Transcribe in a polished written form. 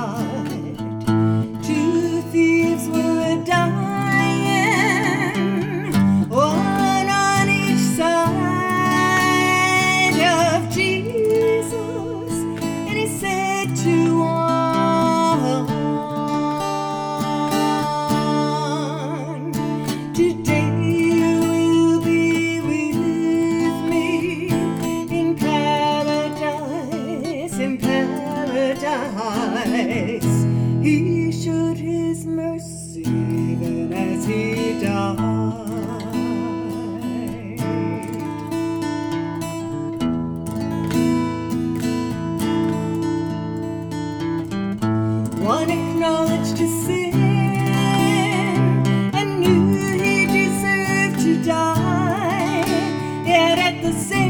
Two thieves were dying, one on each side of Jesus, and he said to one, today you will be with me in paradise, in paradise. He showed his mercy even as he died. One acknowledged his sin and knew he deserved to die, yet at the same